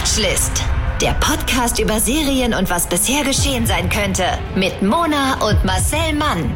Watchlist. Der Podcast über Serien und was bisher geschehen sein könnte. Mit Mona und Marcel Mann.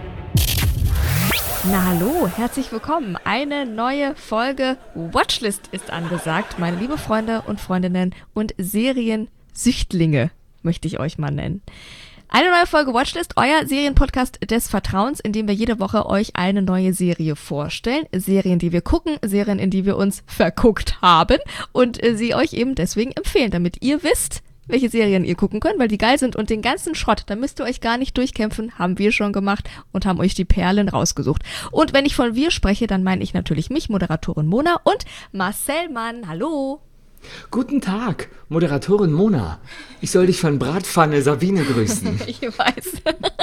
Na hallo, herzlich willkommen. Eine neue Folge Watchlist ist angesagt, meine liebe Freunde und Freundinnen und Seriensüchtlinge, möchte ich euch mal nennen. Eine neue Folge Watchlist, euer Serienpodcast des Vertrauens, in dem wir jede Woche euch eine neue Serie vorstellen. Serien, die wir gucken, Serien, in die wir uns verguckt haben und sie euch eben deswegen empfehlen, damit ihr wisst, welche Serien ihr gucken könnt, weil die geil sind und den ganzen Schrott, da müsst ihr euch gar nicht durchkämpfen, haben wir schon gemacht und haben euch die Perlen rausgesucht. Und wenn ich von wir spreche, dann meine ich natürlich mich, Moderatorin Mona und Marcel Mann. Hallo! Guten Tag, Moderatorin Mona. Ich soll dich von Bratpfanne Sabine grüßen. Ich weiß.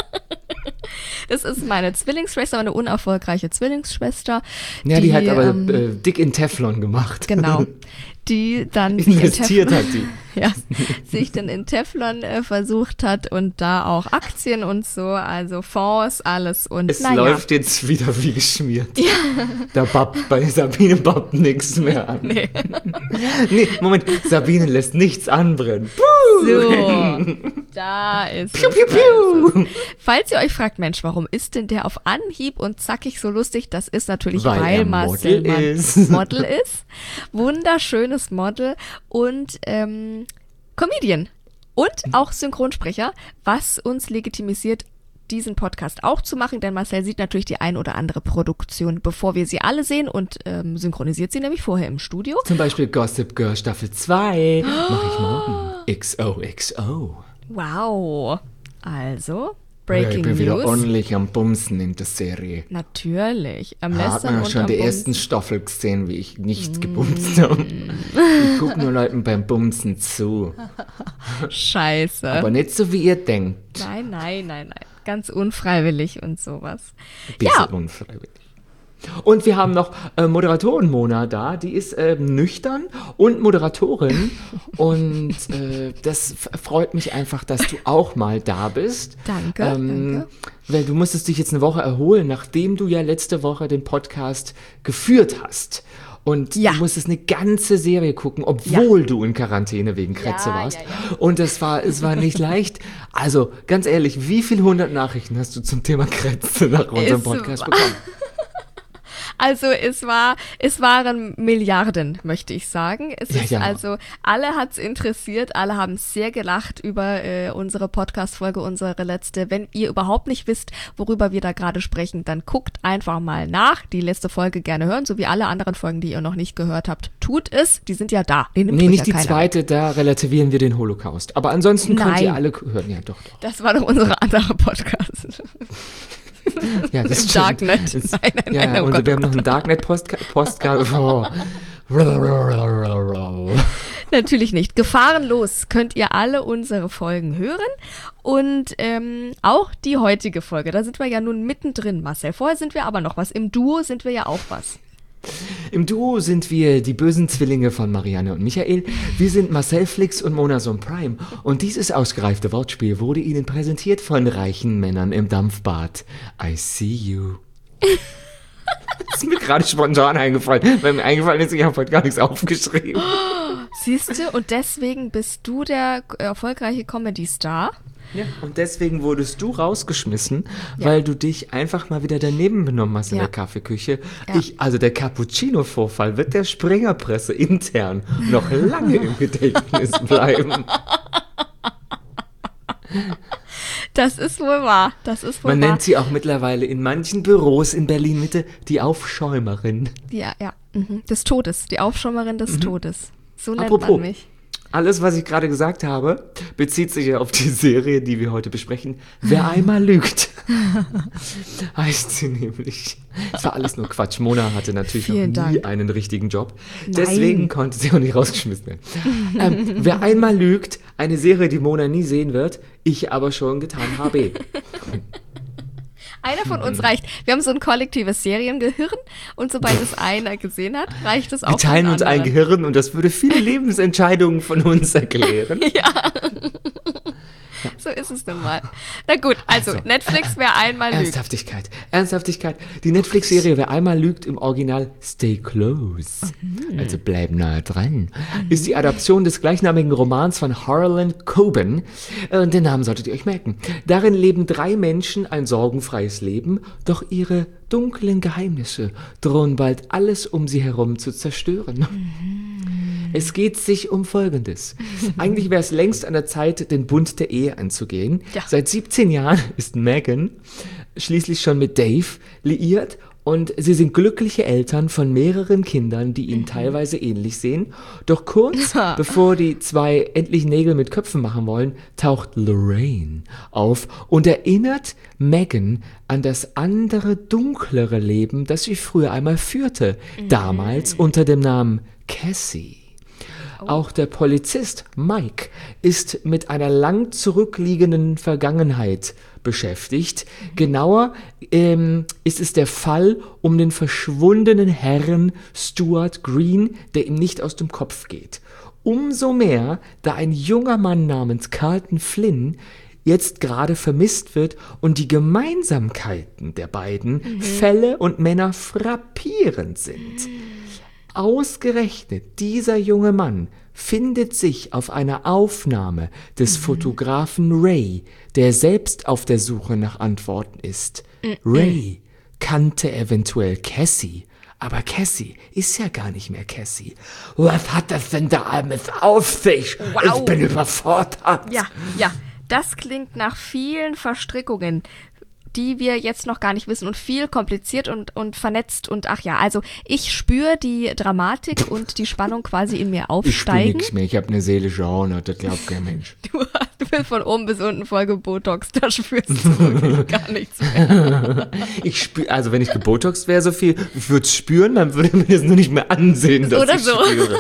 Das ist meine Zwillingsschwester, meine unerfolgreiche Zwillingsschwester. Ja, die hat aber dick in Teflon gemacht. Genau. Die dann investiert hat die. Ja, sich dann in Teflon versucht hat und da auch Aktien und so, also Fonds, alles. Und es läuft jetzt wieder wie geschmiert. Ja. Da babbt bei Sabine nichts mehr an. Nee, Moment, Sabine lässt nichts anbrennen. So, da ist piu, piu, piu. Falls ihr euch fragt, Mensch, warum ist denn der auf Anhieb und zackig so lustig? Das ist natürlich, weil Marcel Model ist. Wunderschönes Model und Comedian und auch Synchronsprecher, was uns legitimisiert, diesen Podcast auch zu machen, denn Marcel sieht natürlich die ein oder andere Produktion, bevor wir sie alle sehen und synchronisiert sie nämlich vorher im Studio. Zum Beispiel Gossip Girl Staffel 2 mache ich morgen. XOXO. Wow. Also, Breaking News. Ich bin wieder ordentlich am Bumsen in der Serie. Natürlich. Am Hat Lästern man und schon am die Bumsen. ersten Staffel gesehen, wie ich nichts gebumst habe. Ich gucke nur Leuten beim Bumsen zu. Scheiße. Aber nicht so, wie ihr denkt. Nein. Ganz unfreiwillig und sowas. Ein bisschen unfreiwillig. Und wir haben noch Moderatorin Mona da, die ist nüchtern und Moderatorin und das freut mich einfach, dass du auch mal da bist. Danke, danke. Weil du musstest dich jetzt eine Woche erholen, nachdem du ja letzte Woche den Podcast geführt hast. Und du musstest eine ganze Serie gucken, obwohl du in Quarantäne wegen Krätze warst. Ja. Und es war nicht leicht. Also, ganz ehrlich, wie viele 100 Nachrichten hast du zum Thema Krätze nach unserem Podcast bekommen? Also es waren Milliarden, möchte ich sagen. Also alle hat's interessiert, alle haben sehr gelacht über unsere Podcast-Folge, unsere letzte. Wenn ihr überhaupt nicht wisst, worüber wir da gerade sprechen, dann guckt einfach mal nach. Die letzte Folge gerne hören, so wie alle anderen Folgen, die ihr noch nicht gehört habt. Tut es, die sind ja da. Nee, nicht die zweite, da relativieren wir den Holocaust. Aber ansonsten könnt ihr alle hören. Ja, doch. Das war doch unsere andere Podcast. Ja, das Im Darknet. Nein, und wir haben noch einen Darknet-Podcast. Natürlich nicht. Gefahrenlos könnt ihr alle unsere Folgen hören und auch die heutige Folge. Da sind wir ja nun mittendrin, Marcel. Vorher sind wir aber noch was. Im Duo sind wir ja auch was. Im Duo sind wir die bösen Zwillinge von Marianne und Michael. Wir sind Marcel Flix und Mona Sohn Prime. Und dieses ausgereifte Wortspiel wurde Ihnen präsentiert von reichen Männern im Dampfbad. I see you. Das ist mir gerade spontan eingefallen, weil mir eingefallen ist, ich habe heute gar nichts aufgeschrieben. Siehst du, und deswegen bist du der erfolgreiche Comedy-Star. Ja, und deswegen wurdest du rausgeschmissen, weil du dich einfach mal wieder daneben benommen hast in der Kaffeeküche. Ja. Der Cappuccino-Vorfall wird der Springerpresse intern noch lange im Gedächtnis bleiben. Das ist wohl wahr. Man nennt sie auch mittlerweile in manchen Büros in Berlin-Mitte die Aufschäumerin. Ja. Des Todes. Die Aufschäumerin des Todes. So nennt Apropos, man mich. Alles, was ich gerade gesagt habe, bezieht sich ja auf die Serie, die wir heute besprechen. Wer einmal lügt, heißt sie nämlich. Das war alles nur Quatsch. Mona hatte natürlich noch nie einen richtigen Job. Deswegen konnte sie auch nicht rausgeschmissen werden. Wer einmal lügt, eine Serie, die Mona nie sehen wird, ich aber schon getan habe. Einer von uns reicht. Wir haben so ein kollektives Seriengehirn und sobald es einer gesehen hat, reicht es auch. Wir teilen uns ein Gehirn und das würde viele Lebensentscheidungen von uns erklären. Ja. So ist es nun mal. Na gut, also Netflix, wer einmal lügt. Ernsthaftigkeit. Die Netflix-Serie Wer einmal lügt im Original Stay Close, also bleib nahe dran, ist die Adaption des gleichnamigen Romans von Harlan Coben. Den Namen solltet ihr euch merken. Darin leben 3 Menschen ein sorgenfreies Leben, doch ihre dunklen Geheimnisse drohen bald alles um sie herum zu zerstören. Es geht sich um Folgendes. Eigentlich wäre es längst an der Zeit, den Bund der Ehe einzugehen. Ja. Seit 17 Jahren ist Megan schließlich schon mit Dave liiert und sie sind glückliche Eltern von mehreren Kindern, die ihnen teilweise ähnlich sehen. Doch kurz bevor die 2 endlich Nägel mit Köpfen machen wollen, taucht Lorraine auf und erinnert Megan an das andere, dunklere Leben, das sie früher einmal führte, damals unter dem Namen Cassie. Auch der Polizist Mike ist mit einer lang zurückliegenden Vergangenheit beschäftigt. Genauer ist es der Fall um den verschwundenen Herrn Stuart Green, der ihm nicht aus dem Kopf geht. Umso mehr, da ein junger Mann namens Carlton Flynn jetzt gerade vermisst wird und die Gemeinsamkeiten der beiden Fälle und Männer frappierend sind. Ausgerechnet dieser junge Mann findet sich auf einer Aufnahme des Fotografen Ray, der selbst auf der Suche nach Antworten ist. Ray kannte eventuell Cassie, aber Cassie ist ja gar nicht mehr Cassie. Was hat das denn da alles auf sich? Wow. Ich bin überfordert. Ja, das klingt nach vielen Verstrickungen, die wir jetzt noch gar nicht wissen und viel kompliziert und vernetzt und also ich spüre die Dramatik und die Spannung quasi in mir aufsteigen. Ich spüre nichts mehr, ich habe eine seelische Hornhaut, das glaubt kein Mensch. Du bist von oben bis unten voll gebotoxt, da spürst du wirklich gar nichts mehr. Ich spüre, also wenn ich gebotoxt wäre, so viel, ich würde es spüren, dann würde mir das nur nicht mehr ansehen, dass ich spüre.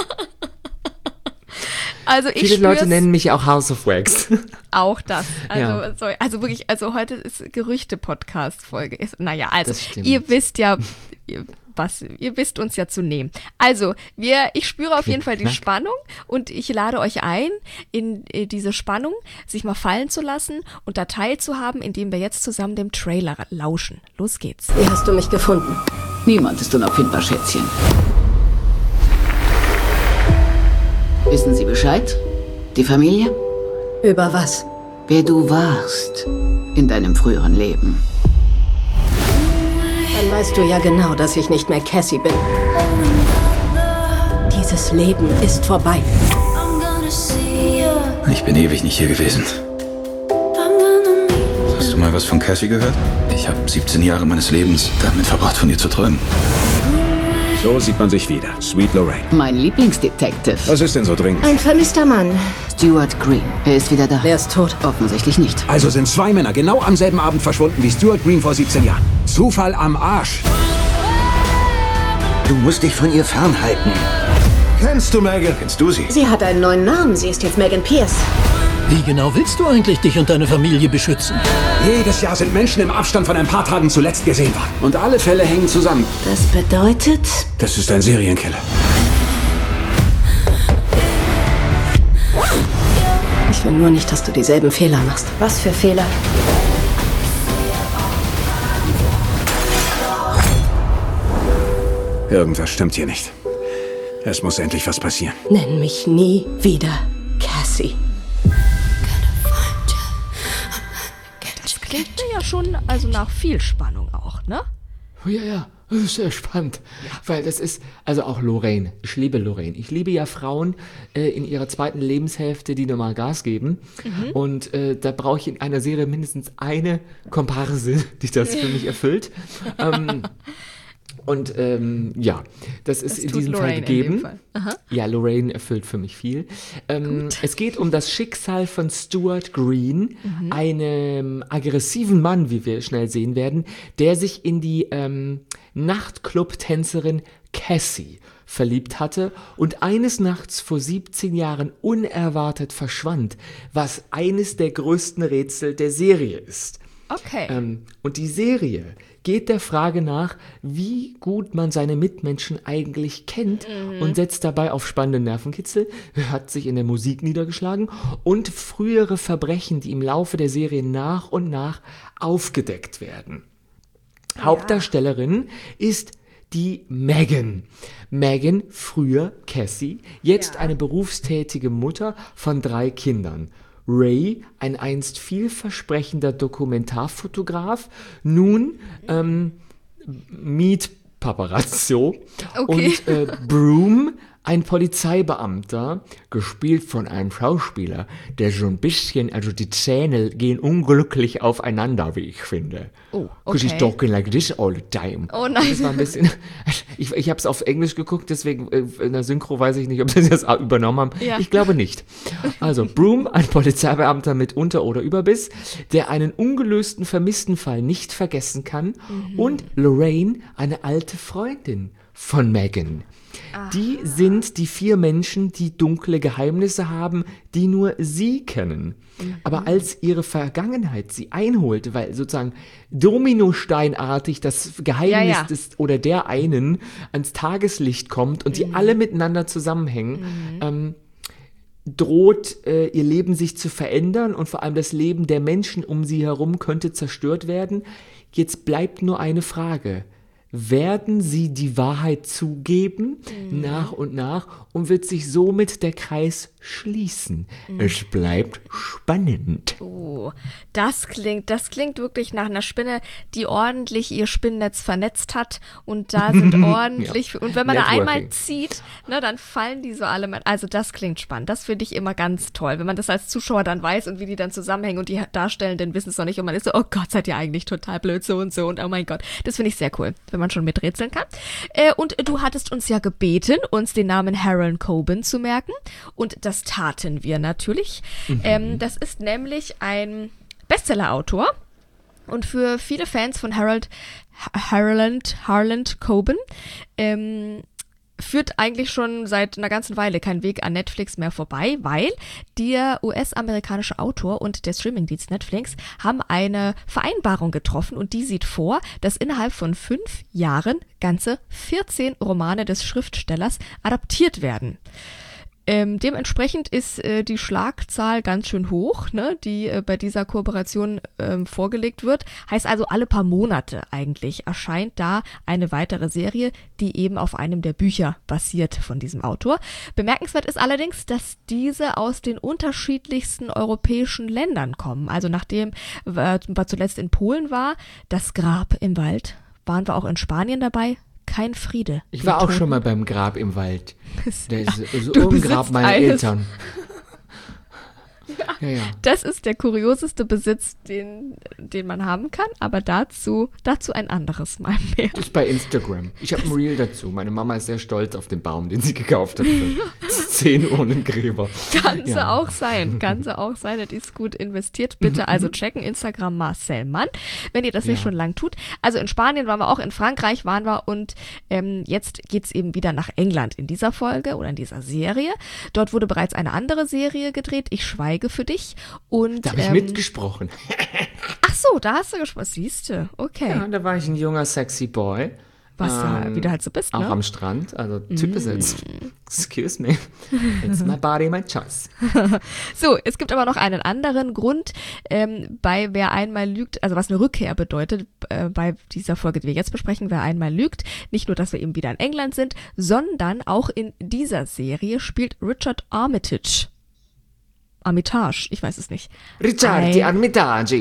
Also viele Leute nennen mich auch House of Wax. Auch das. Also wirklich, heute ist Gerüchte-Podcast-Folge. Naja, also ihr wisst ja, ihr wisst uns ja zu nehmen. Also, ich spüre auf jeden Fall die Spannung und ich lade euch ein, in diese Spannung sich mal fallen zu lassen und da teilzuhaben, indem wir jetzt zusammen dem Trailer lauschen. Los geht's. Wie hast du mich gefunden? Niemand ist unauffindbar, Schätzchen. Wissen Sie Bescheid? Die Familie? Über was? Wer du warst in deinem früheren Leben. Dann weißt du ja genau, dass ich nicht mehr Cassie bin. Dieses Leben ist vorbei. Ich bin ewig nicht hier gewesen. Hast du mal was von Cassie gehört? Ich habe 17 Jahre meines Lebens damit verbracht, von ihr zu träumen. So sieht man sich wieder. Sweet Lorraine. Mein Lieblingsdetective. Was ist denn so dringend? Ein vermisster Mann. Stuart Green. Er ist wieder da. Er ist tot. Offensichtlich nicht. Also sind 2 Männer genau am selben Abend verschwunden wie Stuart Green vor 17 Jahren. Zufall am Arsch. Du musst dich von ihr fernhalten. Kennst du Megan? Kennst du sie? Sie hat einen neuen Namen. Sie ist jetzt Megan Pierce. Wie genau willst du eigentlich dich und deine Familie beschützen? Jedes Jahr sind Menschen im Abstand von ein paar Tagen zuletzt gesehen worden. Und alle Fälle hängen zusammen. Das bedeutet? Das ist ein Serienkiller. Ich will nur nicht, dass du dieselben Fehler machst. Was für Fehler? Irgendwas stimmt hier nicht. Es muss endlich was passieren. Nenn mich nie wieder Cassie. Das klingt ja schon nach viel Spannung auch, ne? Ja, das ist sehr spannend, weil das ist, also auch Lorraine, ich liebe Lorraine. Ich liebe ja Frauen in ihrer zweiten Lebenshälfte, die nochmal Gas geben und da brauche ich in einer Serie mindestens eine Komparse, die das für mich erfüllt. Und das ist in diesem Fall gegeben. Ja, Lorraine erfüllt für mich viel. Es geht um das Schicksal von Stuart Green, einem aggressiven Mann, wie wir schnell sehen werden, der sich in die Nachtclub-Tänzerin Cassie verliebt hatte und eines Nachts vor 17 Jahren unerwartet verschwand, was eines der größten Rätsel der Serie ist. Okay. Und die Serie geht der Frage nach, wie gut man seine Mitmenschen eigentlich kennt und setzt dabei auf spannende Nervenkitzel, hat sich in der Musik niedergeschlagen und frühere Verbrechen, die im Laufe der Serie nach und nach aufgedeckt werden. Hauptdarstellerin ist die Megan. Megan, früher Cassie, jetzt eine berufstätige Mutter von 3 Kindern. Ray, ein einst vielversprechender Dokumentarfotograf, nun Meet Paparazzo. Okay. Und Broom, ein Polizeibeamter, gespielt von einem Schauspieler, der so ein bisschen, also die Zähne gehen unglücklich aufeinander, wie ich finde. Oh, Because he's okay. talking like this all the time. Oh nein. Das war ein bisschen, ich habe es auf Englisch geguckt, deswegen in der Synchro weiß ich nicht, ob sie das übernommen haben. Ja. Ich glaube nicht. Also Broom, ein Polizeibeamter mit Unter- oder Überbiss, der einen ungelösten Vermisstenfall nicht vergessen kann. Und Lorraine, eine alte Freundin von Megan. Die sind die 4 Menschen, die dunkle Geheimnisse haben, die nur sie kennen. Aber als ihre Vergangenheit sie einholt, weil sozusagen dominosteinartig das Geheimnis des oder der einen ans Tageslicht kommt und die alle miteinander zusammenhängen, droht ihr Leben sich zu verändern und vor allem das Leben der Menschen um sie herum könnte zerstört werden. Jetzt bleibt nur eine Frage. Werden sie die Wahrheit zugeben, nach und nach, und wird sich somit der Kreis schließen? Es bleibt spannend. Oh, das klingt wirklich nach einer Spinne, die ordentlich ihr Spinnennetz vernetzt hat und da sind ordentlich, und wenn man da einmal zieht, ne, dann fallen die so alle, also das klingt spannend, das finde ich immer ganz toll, wenn man das als Zuschauer dann weiß und wie die dann zusammenhängen und die Darstellenden wissen es noch nicht und man ist so, oh Gott, seid ihr eigentlich total blöd so und oh mein Gott, das finde ich sehr cool, wenn man schon miträtseln kann. Und du hattest uns ja gebeten, uns den Namen Harold Coben zu merken und das taten wir natürlich. Das ist nämlich ein Bestseller-Autor und für viele Fans von Harland Coben führt eigentlich schon seit einer ganzen Weile kein Weg an Netflix mehr vorbei, weil der US-amerikanische Autor und der Streamingdienst Netflix haben eine Vereinbarung getroffen und die sieht vor, dass innerhalb von 5 Jahren ganze 14 Romane des Schriftstellers adaptiert werden. Dementsprechend ist die Schlagzahl ganz schön hoch, ne, die bei dieser Kooperation vorgelegt wird. Heißt also, alle paar Monate eigentlich erscheint da eine weitere Serie, die eben auf einem der Bücher basiert von diesem Autor. Bemerkenswert ist allerdings, dass diese aus den unterschiedlichsten europäischen Ländern kommen. Also nachdem wir zuletzt in Polen war, das Grab im Wald, waren wir auch in Spanien dabei. Kein Friede. Ich war auch schon mal beim Grab im Wald. Da ist so ein Grab meiner Eltern. Ja. Das ist der kurioseste Besitz, den man haben kann, aber dazu ein anderes Mal mehr. Das ist bei Instagram. Ich habe ein Reel dazu. Meine Mama ist sehr stolz auf den Baum, den sie gekauft hat für 10 Urnengräber. Kann sie auch sein. Das ist gut investiert. Bitte also checken, Instagram Marcel Mann, wenn ihr das nicht schon lang tut. Also in Spanien waren wir auch, in Frankreich waren wir und jetzt geht's eben wieder nach England in dieser Folge oder in dieser Serie. Dort wurde bereits eine andere Serie gedreht. Ich schweige für dich. Und, da habe ich mitgesprochen. Ach so, da hast du gesprochen. Siehst du, okay. Ja, da war ich ein junger, sexy Boy. Was wie du halt so bist, auch ne? am Strand, also typbesetzt. Excuse me, it's my body, my choice. So, es gibt aber noch einen anderen Grund, bei Wer einmal lügt, also was eine Rückkehr bedeutet, bei dieser Folge, die wir jetzt besprechen, Wer einmal lügt. Nicht nur, dass wir eben wieder in England sind, sondern auch in dieser Serie spielt Richard Armitage, ich weiß es nicht. Ricciardi Armitage.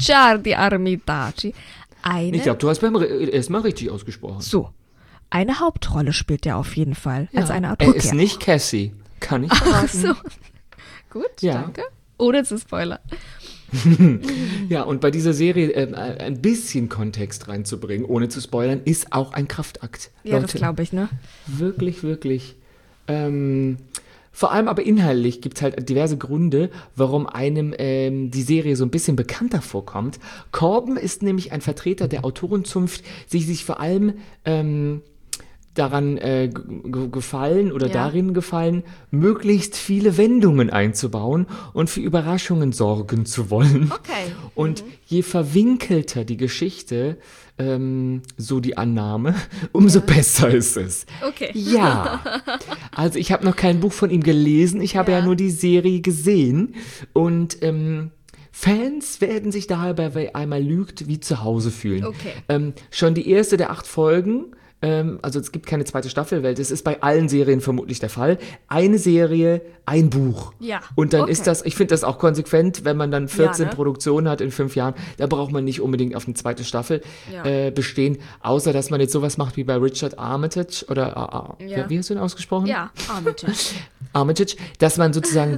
Ich glaube, du hast beim erstmal richtig ausgesprochen. So, eine Hauptrolle spielt er auf jeden Fall als eine Art Er Rückkehr. ist nicht Cassie, kann ich verraten. Ach so. Gut, danke. Ohne zu spoilern. Ja, und bei dieser Serie ein bisschen Kontext reinzubringen, ohne zu spoilern, ist auch ein Kraftakt. Ja, Leute, das glaube ich, ne? Wirklich, wirklich. Vor allem aber inhaltlich gibt es halt diverse Gründe, warum einem die Serie so ein bisschen bekannter vorkommt. Coben ist nämlich ein Vertreter der Autorenzunft, die sich vor allem daran gefallen oder darin gefallen, möglichst viele Wendungen einzubauen und für Überraschungen sorgen zu wollen. Okay. Und je verwinkelter die Geschichte, so die Annahme, umso besser ist es. Okay. Ja. Also ich habe noch kein Buch von ihm gelesen, ich habe ja nur die Serie gesehen und Fans werden sich daher bei Wer einmal lügt wie zu Hause fühlen. Okay. Schon die erste der 8 Folgen, also es gibt keine zweite Staffel, weil das ist bei allen Serien vermutlich der Fall. Eine Serie, ein Buch. Ja. Und dann ist das, ich finde das auch konsequent, wenn man dann 14 Ja, ne? Produktionen hat in 5 Jahren, da braucht man nicht unbedingt auf eine zweite Staffel bestehen, außer dass man jetzt sowas macht wie bei Richard Armitage oder wie hast du ihn ausgesprochen? Ja, Armitage. Armitage, dass man sozusagen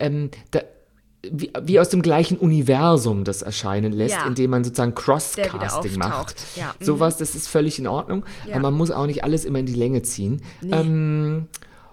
wie aus dem gleichen Universum das erscheinen lässt, indem man sozusagen Crosscasting macht. Ja. Sowas, das ist völlig in Ordnung, aber man muss auch nicht alles immer in die Länge ziehen. Nee.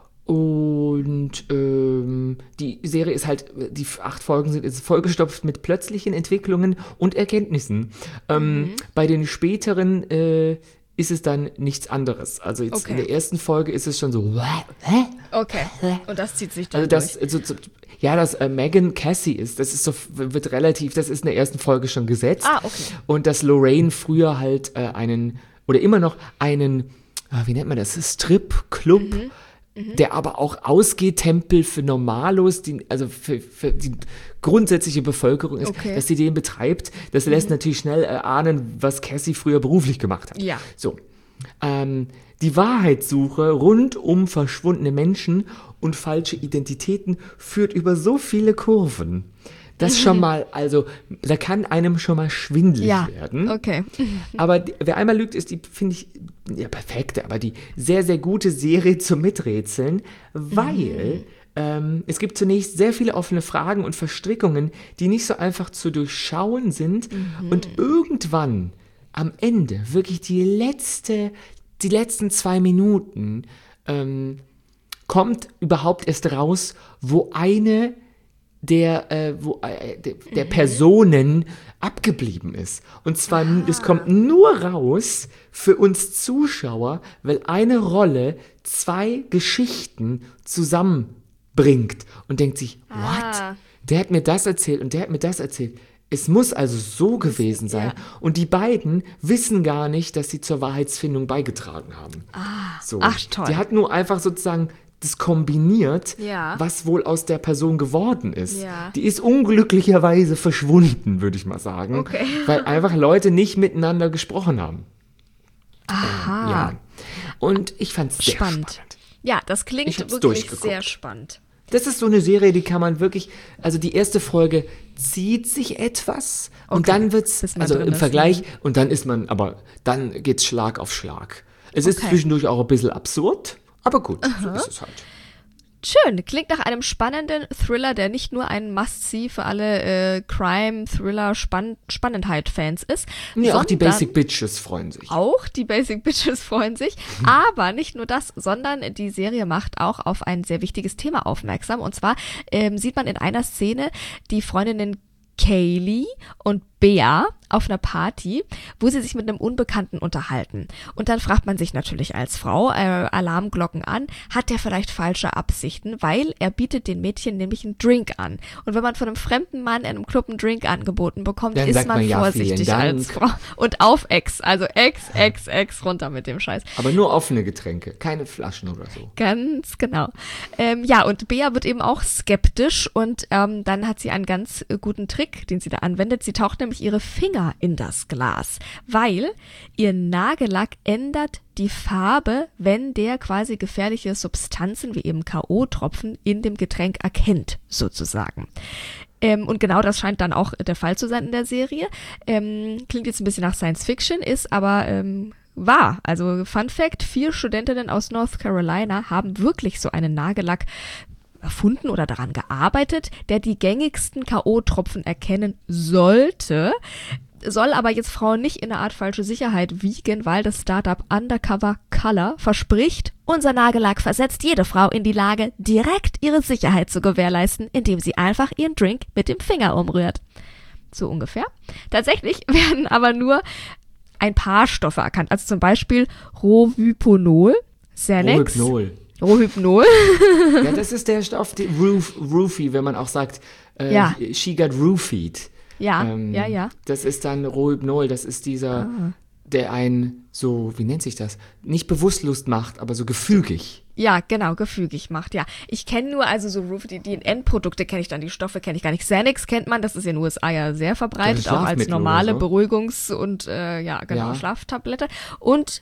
Die Serie ist halt, die 8 Folgen ist vollgestopft mit plötzlichen Entwicklungen und Erkenntnissen. Bei den späteren ist es dann nichts anderes. Also jetzt in der ersten Folge ist es schon so, Okay. Und das zieht sich dann dass Megan Cassie ist, das ist so, wird relativ, das ist in der ersten Folge schon gesetzt. Okay. Und dass Lorraine früher halt immer noch einen, wie nennt man das, Strip-Club, der aber auch Ausgehtempel für Normalos, also für die grundsätzliche Bevölkerung ist, dass sie den betreibt. Das lässt natürlich schnell erahnen, was Cassie früher beruflich gemacht hat. Ja. So. Die Wahrheitssuche rund um verschwundene Menschen und falsche Identitäten führt über so viele Kurven. Das schon mal, also da kann einem schon mal schwindelig werden. Okay. Aber Wer einmal lügt, ist die, finde ich, perfekte, aber die sehr, sehr gute Serie zum Miträtseln, weil es gibt zunächst sehr viele offene Fragen und Verstrickungen, die nicht so einfach zu durchschauen sind und irgendwann am Ende wirklich die letzten 2 Minuten kommt überhaupt erst raus, wo eine der Personen abgeblieben ist. Und zwar, es kommt nur raus für uns Zuschauer, weil eine Rolle 2 Geschichten zusammenbringt und denkt sich, what? Der hat mir das erzählt und der hat mir das erzählt. Es muss also so gewesen sein. Und die beiden wissen gar nicht, dass sie zur Wahrheitsfindung beigetragen haben. So. Ach, toll. Die hat nur einfach sozusagen das kombiniert, was wohl aus der Person geworden ist. Ja. Die ist unglücklicherweise verschwunden, würde ich mal sagen. Okay. Weil einfach Leute nicht miteinander gesprochen haben. Aha. Ja. Und ich fand es sehr spannend. Ja, das klingt Ich hab's wirklich durchgeguckt. sehr spannend. Das ist so eine Serie, die kann man wirklich, also die erste Folge zieht sich etwas und dann wird's, also im Vergleich, und dann ist man, aber dann geht's Schlag auf Schlag. Es ist zwischendurch auch ein bisschen absurd, aber gut, so ist es halt. Schön, klingt nach einem spannenden Thriller, der nicht nur ein Must-See für alle Crime-Thriller-Spannendheit-Fans ist. Nee, auch die Basic Bitches freuen sich. Aber nicht nur das, sondern die Serie macht auch auf ein sehr wichtiges Thema aufmerksam. Und zwar sieht man in einer Szene die Freundinnen Kaylee und Bea auf einer Party, wo sie sich mit einem Unbekannten unterhalten. Und dann fragt man sich natürlich als Frau, Alarmglocken an, hat der vielleicht falsche Absichten, weil er bietet den Mädchen nämlich einen Drink an. Und wenn man von einem fremden Mann in einem Club einen Drink angeboten bekommt, dann ist man vorsichtig als Frau. Und auf Ex, also Ex, runter mit dem Scheiß. Aber nur offene Getränke, keine Flaschen oder so. Ganz genau. Und Bea wird eben auch skeptisch und dann hat sie einen ganz guten Trick, den sie da anwendet. Sie taucht nämlich ihre Finger in das Glas, weil ihr Nagellack ändert die Farbe, wenn der quasi gefährliche Substanzen wie eben K.O.-Tropfen in dem Getränk erkennt, sozusagen. Und genau das scheint dann auch der Fall zu sein in der Serie. Klingt jetzt ein bisschen nach Science Fiction, ist aber wahr. Also Fun Fact, 4 Studentinnen aus North Carolina haben wirklich so einen Nagellack erfunden oder daran gearbeitet, der die gängigsten K.O.-Tropfen erkennen sollte, soll aber jetzt Frauen nicht in eine Art falsche Sicherheit wiegen, weil das Startup Undercover Color verspricht, unser Nagellack versetzt jede Frau in die Lage, direkt ihre Sicherheit zu gewährleisten, indem sie einfach ihren Drink mit dem Finger umrührt. So ungefähr. Tatsächlich werden aber nur ein paar Stoffe erkannt, also zum Beispiel Rohypnol, Xanax. Rohypnol. Rohypnol. Ja, das ist der Stoff, die Roofie, wenn man auch sagt, she got roofied. Ja, ja. Das ist dann Rohypnol, das ist dieser, der einen so, wie nennt sich das? Nicht bewusstlos macht, aber so gefügig. Ja, genau, gefügig macht, ja. Ich kenne nur, also so Roofie, die Endprodukte kenne ich dann, die Stoffe kenne ich gar nicht. Xanax kennt man, das ist in den USA ja sehr verbreitet, auch als normale Beruhigungs- und, Schlaftablette. Und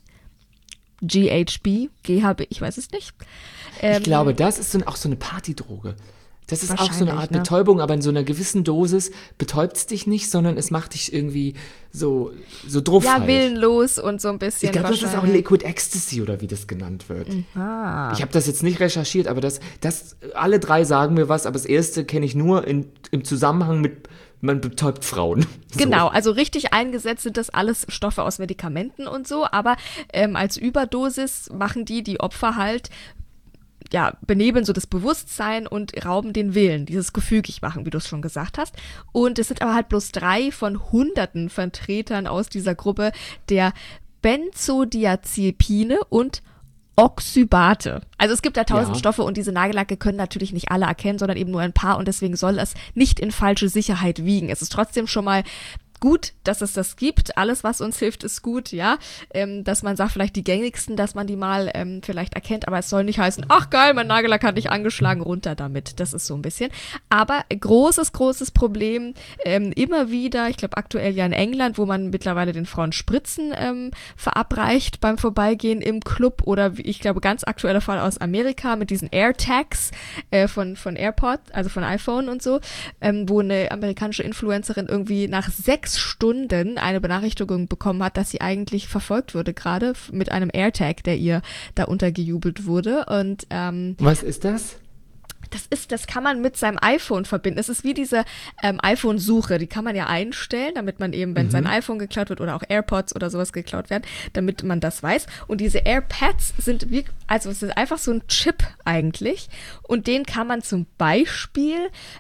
GHB, ich weiß es nicht. Ich glaube, das ist auch so eine Partydroge. Das ist auch so eine Art Betäubung, aber in so einer gewissen Dosis betäubt es dich nicht, sondern es macht dich irgendwie so druff. Ja, halt. Willenlos und so ein bisschen. Ich glaube, das ist auch Liquid Ecstasy oder wie das genannt wird. Aha. Ich habe das jetzt nicht recherchiert, aber das alle drei sagen mir was, aber das erste kenne ich nur im Zusammenhang mit man betäubt Frauen. Genau, also richtig eingesetzt sind das alles Stoffe aus Medikamenten und so, aber als Überdosis machen die Opfer halt, benebeln so das Bewusstsein und rauben den Willen, dieses gefügig machen, wie du es schon gesagt hast. Und es sind aber halt bloß 3 von hunderten Vertretern aus dieser Gruppe der Benzodiazepine und Oxybate. Also es gibt da 1000 Stoffe und diese Nagellacke können natürlich nicht alle erkennen, sondern eben nur ein paar und deswegen soll es nicht in falsche Sicherheit wiegen. Es ist trotzdem schon mal gut, dass es das gibt. Alles, was uns hilft, ist gut, ja. Dass man sagt, vielleicht die gängigsten, dass man die mal vielleicht erkennt, aber es soll nicht heißen, ach geil, mein Nagellack hat dich angeschlagen, runter damit. Das ist so ein bisschen. Aber großes Problem, immer wieder, ich glaube aktuell ja in England, wo man mittlerweile den Frauen Spritzen verabreicht beim Vorbeigehen im Club oder ich glaube ganz aktueller Fall aus Amerika mit diesen AirTags von AirPods, also von iPhone und so, wo eine amerikanische Influencerin irgendwie nach 6 Stunden eine Benachrichtigung bekommen hat, dass sie eigentlich verfolgt wurde, gerade mit einem AirTag, der ihr da untergejubelt wurde. Und was ist das? Das kann man mit seinem iPhone verbinden. Es ist wie diese iPhone-Suche, die kann man ja einstellen, damit man eben, wenn sein iPhone geklaut wird oder auch AirPods oder sowas geklaut werden, damit man das weiß. Und diese AirPads sind es ist einfach so ein Chip eigentlich und den kann man zum Beispiel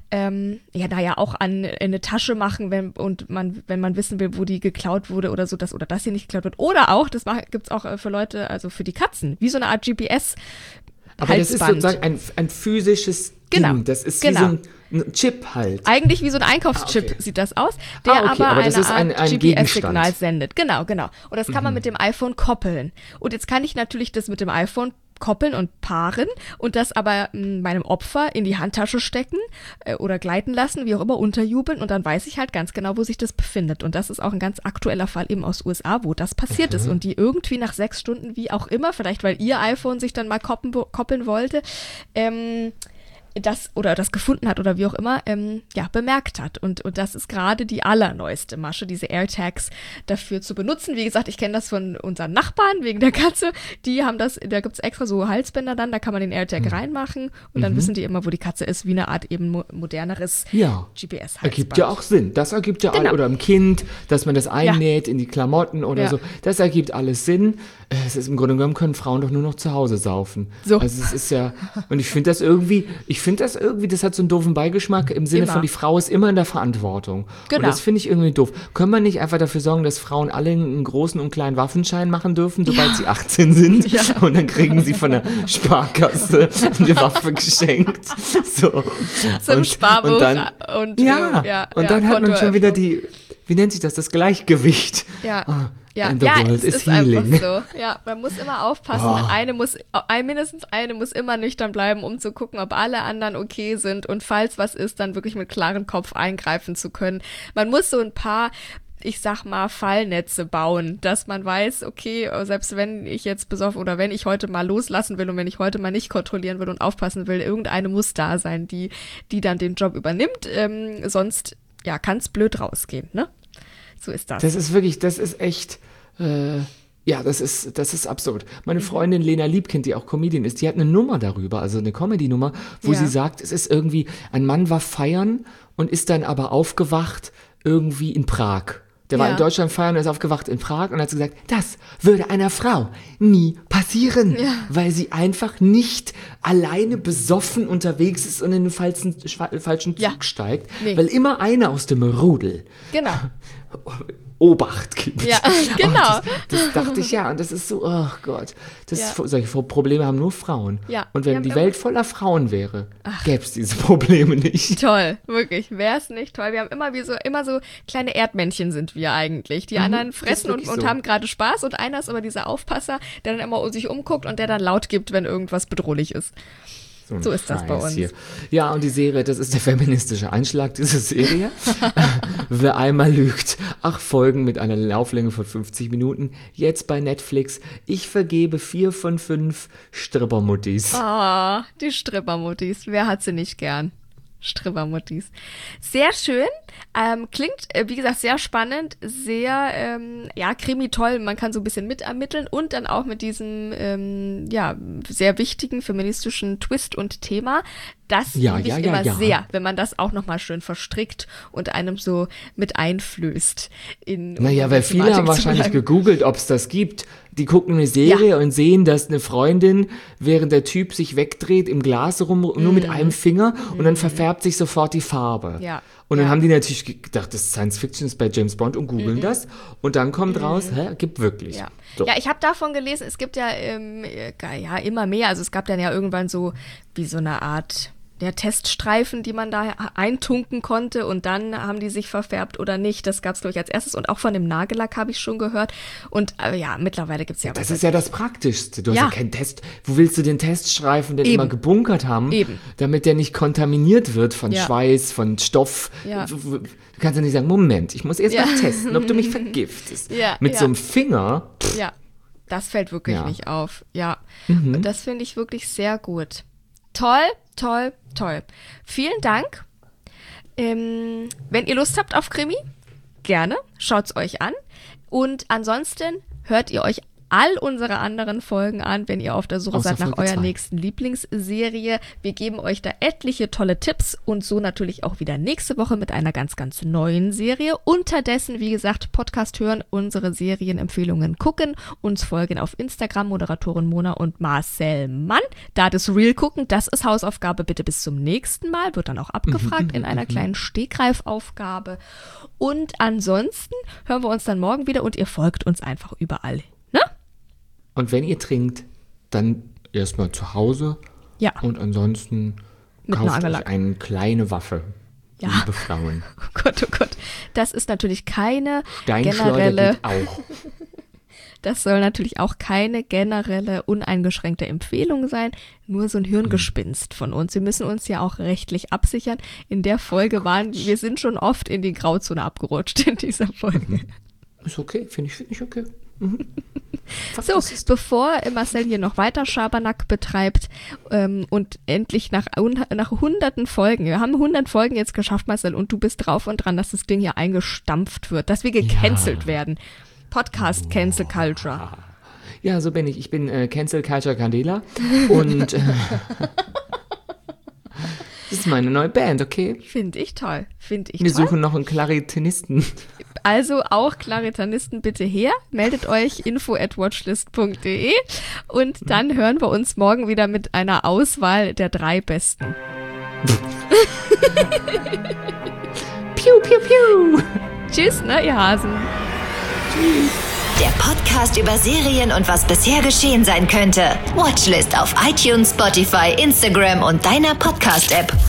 auch in eine Tasche machen, wenn man wissen will, wo die geklaut wurde oder so, dass hier nicht geklaut wird. Oder auch, das gibt's auch für Leute, also für die Katzen, wie so eine Art GPS. Aber Halsband. Das ist sozusagen ein physisches Ding. Das ist wie so ein Chip halt. Eigentlich wie so ein Einkaufschip sieht das aus, der aber eine Art GPS-Signal sendet. Genau. Und das kann man mit dem iPhone koppeln. Und jetzt kann ich natürlich das mit dem iPhone koppeln und paaren und das aber meinem Opfer in die Handtasche stecken oder gleiten lassen, wie auch immer, unterjubeln und dann weiß ich halt ganz genau, wo sich das befindet. Und das ist auch ein ganz aktueller Fall eben aus USA, wo das passiert ist und die irgendwie nach 6 Stunden, wie auch immer, vielleicht weil ihr iPhone sich dann mal koppeln wollte, das gefunden hat oder wie auch immer, bemerkt hat. Und das ist gerade die allerneueste Masche, diese AirTags dafür zu benutzen. Wie gesagt, ich kenne das von unseren Nachbarn wegen der Katze. Die haben das, da gibt es extra so Halsbänder dann, da kann man den AirTag reinmachen und dann wissen die immer, wo die Katze ist, wie eine Art eben moderneres GPS-Halsband. Ergibt ja auch Sinn. Das ergibt ja auch, oder im Kind, dass man das einnäht in die Klamotten oder so. Das ergibt alles Sinn. Es ist im Grunde genommen, können Frauen doch nur noch zu Hause saufen. So. Also es ist ja, und ich finde das irgendwie, das hat so einen doofen Beigeschmack im Sinne von, die Frau ist immer in der Verantwortung. Genau. Und das finde ich irgendwie doof. Können wir nicht einfach dafür sorgen, dass Frauen alle einen großen und kleinen Waffenschein machen dürfen, sobald sie 18 sind? Ja. Und dann kriegen sie von der Sparkasse eine Waffe geschenkt. So. Zum Sparbuch. Und dann hat man schon wieder wie nennt sich das? Das Gleichgewicht. Ja. And the world is healing. Einfach so. Ja, man muss immer aufpassen. Mindestens eine muss immer nüchtern bleiben, um zu gucken, ob alle anderen okay sind und falls was ist, dann wirklich mit klarem Kopf eingreifen zu können. Man muss so ein paar, ich sag mal, Fallnetze bauen, dass man weiß, okay, selbst wenn ich jetzt besoffen oder wenn ich heute mal loslassen will und wenn ich heute mal nicht kontrollieren will und aufpassen will, irgendeine muss da sein, die dann den Job übernimmt. Sonst, kann es blöd rausgehen, ne? So ist das. Das ist echt, das ist absurd. Meine Freundin Lena Liebkind, die auch Comedian ist, die hat eine Nummer darüber, also eine Comedy-Nummer, wo sie sagt, es ist irgendwie, ein Mann war feiern und ist dann aber aufgewacht irgendwie in Prag. Der war in Deutschland feiern und ist aufgewacht in Prag und hat gesagt, das würde einer Frau nie passieren, weil sie einfach nicht alleine besoffen unterwegs ist und in den falschen Zug steigt, weil immer einer aus dem Rudel Obacht gibt. Ja, genau. Das dachte ich ja. Und das ist so, oh Gott. Solche Probleme haben nur Frauen. Ja. Und wenn die Welt voller Frauen wäre, gäbe es diese Probleme nicht. Toll, wirklich. Wäre es nicht toll. Wir haben immer so kleine Erdmännchen sind wir eigentlich. Die anderen fressen und so. haben gerade Spaß und einer ist aber dieser Aufpasser, der dann immer sich umguckt und der dann laut gibt, wenn irgendwas bedrohlich ist. So ist das bei uns. Hier. Ja, und die Serie, das ist der feministische Einschlag dieser Serie. Wer einmal lügt. 8 Folgen mit einer Lauflänge von 50 Minuten. Jetzt bei Netflix. Ich vergebe 4 von 5 Strippermuttis. Oh, die Strippermuttis. Wer hat sie nicht gern? Strippermuttis. Sehr schön. Klingt, wie gesagt, sehr spannend, sehr, Krimi toll. Man kann so ein bisschen mitermitteln und dann auch mit diesem, sehr wichtigen feministischen Twist und Thema. Das liebe ich immer sehr, wenn man das auch nochmal schön verstrickt und einem so mit einflößt. Weil viele haben wahrscheinlich gegoogelt, ob es das gibt. Die gucken eine Serie und sehen, dass eine Freundin, während der Typ sich wegdreht, im Glas nur mit einem Finger und dann verfärbt sich sofort die Farbe. Ja. Und dann haben die natürlich gedacht, das ist Science Fiction, ist bei James Bond und googeln das. Und dann kommt raus, gibt wirklich. Ja, so. Ich habe davon gelesen, es gibt ja immer mehr. Also es gab dann ja irgendwann so wie so eine Art Teststreifen, die man da eintunken konnte und dann haben die sich verfärbt oder nicht. Das gab es, glaube ich, als erstes. Und auch von dem Nagellack habe ich schon gehört. Und mittlerweile gibt es ja das ist ja das Praktischste. Du hast ja keinen Test. Wo willst du den Teststreifen denn immer gebunkert haben? Eben. Damit der nicht kontaminiert wird von Schweiß, von Stoff. Ja. Du kannst ja nicht sagen, Moment, ich muss erst mal testen, ob du mich vergiftest. Mit so einem Finger. Ja, das fällt wirklich nicht auf. Ja, und das finde ich wirklich sehr gut. Toll. Vielen Dank. Wenn ihr Lust habt auf Krimi, gerne, schaut's euch an. Und ansonsten hört ihr euch all unsere anderen Folgen an, wenn ihr auf der Suche seid nach eurer nächsten Lieblingsserie. Wir geben euch da etliche tolle Tipps und so natürlich auch wieder nächste Woche mit einer ganz, ganz neuen Serie. Unterdessen, wie gesagt, Podcast hören, unsere Serienempfehlungen gucken, uns folgen auf Instagram, Moderatorin Mona und Marcel Mann. Da das Reel gucken, das ist Hausaufgabe, bitte bis zum nächsten Mal, wird dann auch abgefragt in einer kleinen Stegreifaufgabe. Und ansonsten hören wir uns dann morgen wieder und ihr folgt uns einfach überall. Und wenn ihr trinkt, dann erstmal zu Hause. Ja. Und ansonsten kauft euch eine kleine Waffe. Ja. Liebe Frauen. Oh Gott. Das ist natürlich keine Steinschleuder geht auch. Das soll natürlich auch keine generelle, uneingeschränkte Empfehlung sein. Nur so ein Hirngespinst von uns. Wir müssen uns ja auch rechtlich absichern. In der Folge wir sind schon oft in die Grauzone abgerutscht in dieser Folge. Ist okay, finde ich okay. So, bevor Marcel hier noch weiter Schabernack betreibt und endlich nach hunderten Folgen, wir haben 100 Folgen jetzt geschafft, Marcel, und du bist drauf und dran, dass das Ding hier eingestampft wird, dass wir gecancelt werden. Podcast Cancel Culture. Ja, so bin ich. Ich bin Cancel Culture Candela und das ist meine neue Band, okay? Finde ich toll. Wir suchen noch einen Klarinettisten. Also auch Klarinettisten bitte her. Meldet euch info@watchlist.de und dann hören wir uns morgen wieder mit einer Auswahl der 3 Besten. Piu, piu, piu. Tschüss, ihr Hasen. Tschüss. Der Podcast über Serien und was bisher geschehen sein könnte. Watchlist auf iTunes, Spotify, Instagram und deiner Podcast-App.